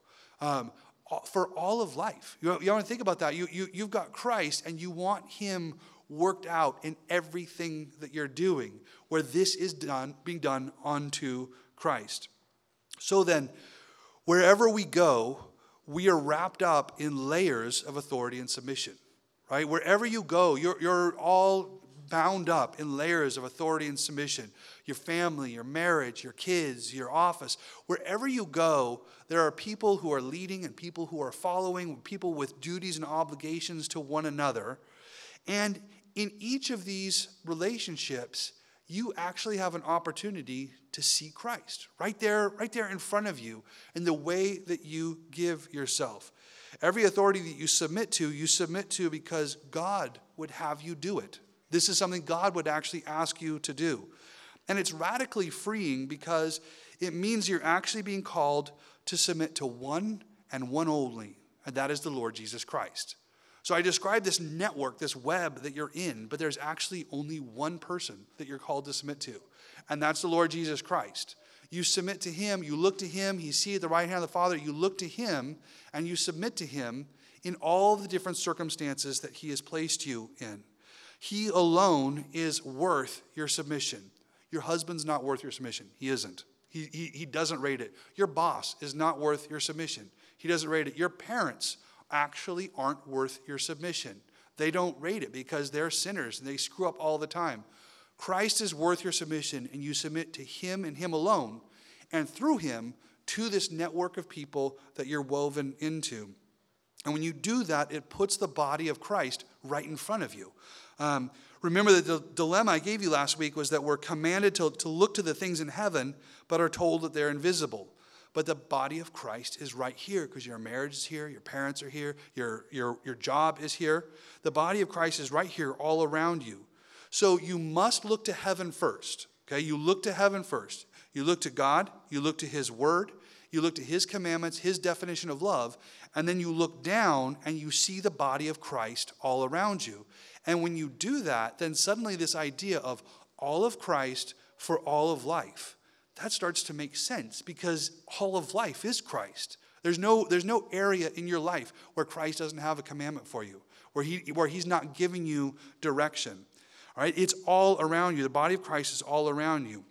For all of life. You want to think about that. You've got Christ and you want him worked out in everything that you're doing, where this is being done unto Christ. So then, wherever we go, we are wrapped up in layers of authority and submission. Right? Wherever you go, you're all bound up in layers of authority and submission. Your family, your marriage, your kids, your office. Wherever you go, there are people who are leading and people who are following, people with duties and obligations to one another. And in each of these relationships, you actually have an opportunity to see Christ right there in front of you in the way that you give yourself. Every authority that you submit to because God would have you do it. This is something God would actually ask you to do. And it's radically freeing because it means you're actually being called to submit to one and one only, and that is the Lord Jesus Christ. So I described this network, this web that you're in, but there's actually only one person that you're called to submit to, and that's the Lord Jesus Christ. You submit to him, you look to him, he's seated at the right hand of the Father, you look to him, and you submit to him in all the different circumstances that he has placed you in. He alone is worth your submission. Your husband's not worth your submission. He isn't. He doesn't rate it. Your boss is not worth your submission. He doesn't rate it. Your parents actually aren't worth your submission. They don't rate it because they're sinners and they screw up all the time. Christ is worth your submission, and you submit to him and him alone, and through him to this network of people that you're woven into. And when you do that, it puts the body of Christ right in front of you. Remember that the dilemma I gave you last week was that we're commanded to look to the things in heaven, but are told that they're invisible. But the body of Christ is right here because your marriage is here, your parents are here, your job is here. The body of Christ is right here all around you. So you must look to heaven first. Okay, you look to heaven first. You look to God, you look to his word, you look to his commandments, his definition of love, and then you look down and you see the body of Christ all around you. And when you do that, then suddenly this idea of all of Christ for all of life, that starts to make sense because all of life is Christ. There's no area in your life where Christ doesn't have a commandment for you, where he's not giving you direction. All right, it's all around you. The body of Christ is all around you.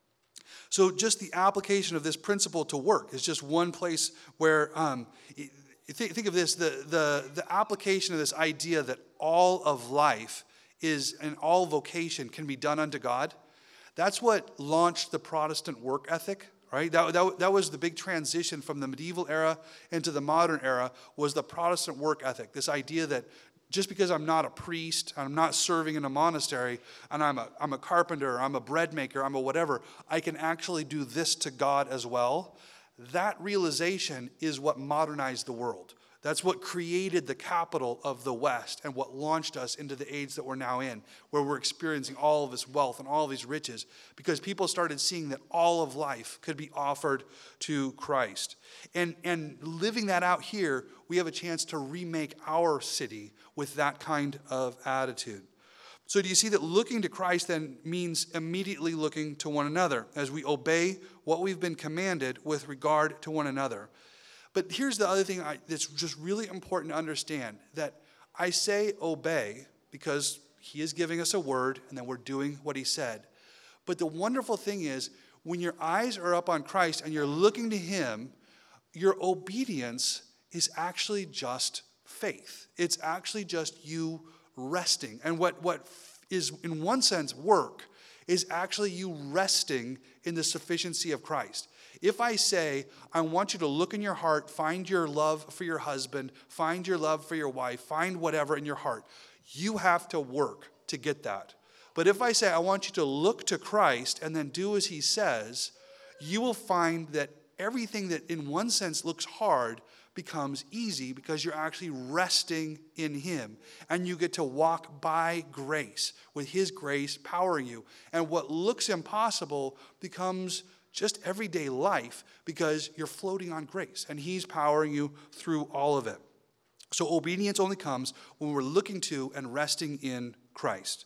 So just the application of this principle to work is just one place where, think of this, the application of this idea that all of life is, and all vocation can be done unto God. That's what launched the Protestant work ethic, right? That was the big transition from the medieval era into the modern era, was the Protestant work ethic. This idea that just because I'm not a priest, I'm not serving in a monastery, and I'm a carpenter, I'm a bread maker, I'm a whatever, I can actually do this to God as well. That realization is what modernized the world. That's what created the capital of the West and what launched us into the age that we're now in, where we're experiencing all of this wealth and all of these riches, because people started seeing that all of life could be offered to Christ. And living that out here, we have a chance to remake our city with that kind of attitude. So do you see that looking to Christ then means immediately looking to one another as we obey what we've been commanded with regard to one another? But here's the other thing that's just really important to understand, that I say obey because he is giving us a word and then we're doing what he said. But the wonderful thing is, when your eyes are up on Christ and you're looking to him, your obedience is actually just faith. It's actually just you resting. And what is, in one sense, work is actually you resting in the sufficiency of Christ. If I say, I want you to look in your heart, find your love for your husband, find your love for your wife, find whatever in your heart, you have to work to get that. But if I say, I want you to look to Christ and then do as he says, you will find that everything that in one sense looks hard becomes easy because you're actually resting in him. And you get to walk by grace, with his grace powering you. And what looks impossible becomes just everyday life because you're floating on grace and he's powering you through all of it. So obedience only comes when we're looking to and resting in Christ.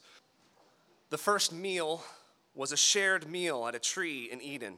The first meal was a shared meal at a tree in Eden.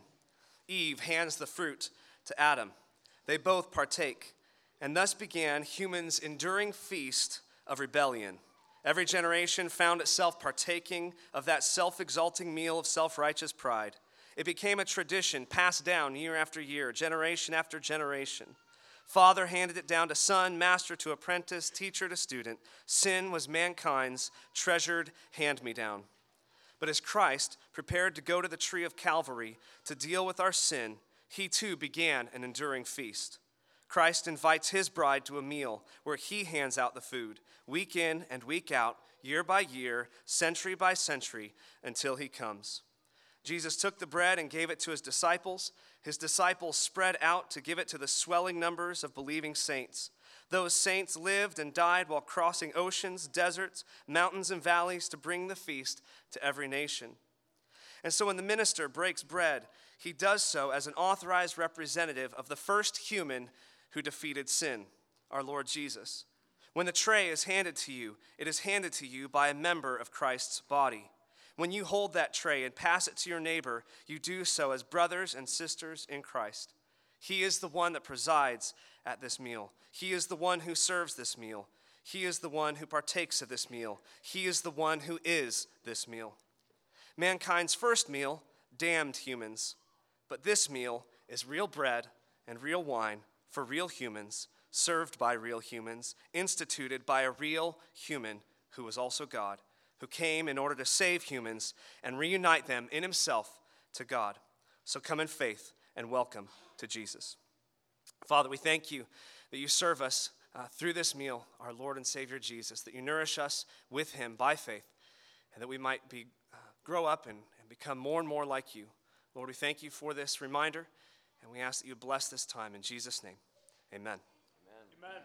Eve hands the fruit to Adam. They both partake, and thus began humans' enduring feast of rebellion. Every generation found itself partaking of that self-exalting meal of self-righteous pride. It became a tradition passed down year after year, generation after generation. Father handed it down to son, master to apprentice, teacher to student. Sin was mankind's treasured hand-me-down. But as Christ prepared to go to the tree of Calvary to deal with our sin, he too began an enduring feast. Christ invites his bride to a meal where he hands out the food, week in and week out, year by year, century by century, until he comes. Jesus took the bread and gave it to his disciples. His disciples spread out to give it to the swelling numbers of believing saints. Those saints lived and died while crossing oceans, deserts, mountains, and valleys to bring the feast to every nation. And so when the minister breaks bread, he does so as an authorized representative of the first human who defeated sin, our Lord Jesus. When the tray is handed to you, it is handed to you by a member of Christ's body. When you hold that tray and pass it to your neighbor, you do so as brothers and sisters in Christ. He is the one that presides at this meal. He is the one who serves this meal. He is the one who partakes of this meal. He is the one who is this meal. Mankind's first meal damned humans, but this meal is real bread and real wine for real humans, served by real humans, instituted by a real human who was also God, who came in order to save humans and reunite them in himself to God. So come in faith and welcome to Jesus. Father, we thank you that you serve us through this meal, our Lord and Savior Jesus, that you nourish us with him by faith, and that we might grow up and become more and more like you. Lord, we thank you for this reminder, and we ask that you bless this time in Jesus' name. Amen. Amen.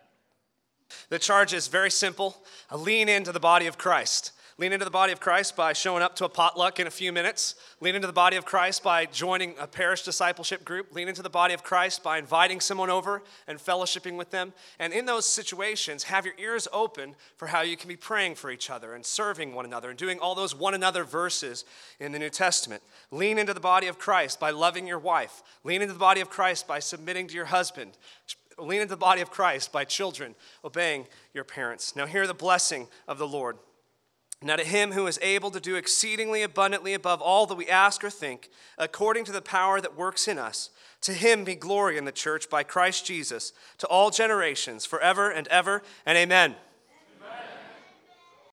The charge is very simple. Lean into the body of Christ. Lean into the body of Christ by showing up to a potluck in a few minutes. Lean into the body of Christ by joining a parish discipleship group. Lean into the body of Christ by inviting someone over and fellowshipping with them. And in those situations, have your ears open for how you can be praying for each other and serving one another and doing all those one another verses in the New Testament. Lean into the body of Christ by loving your wife. Lean into the body of Christ by submitting to your husband. Lean into the body of Christ by children obeying your parents. Now hear the blessing of the Lord. Now to him who is able to do exceedingly abundantly above all that we ask or think, according to the power that works in us, to him be glory in the church by Christ Jesus, to all generations, forever and ever, and amen.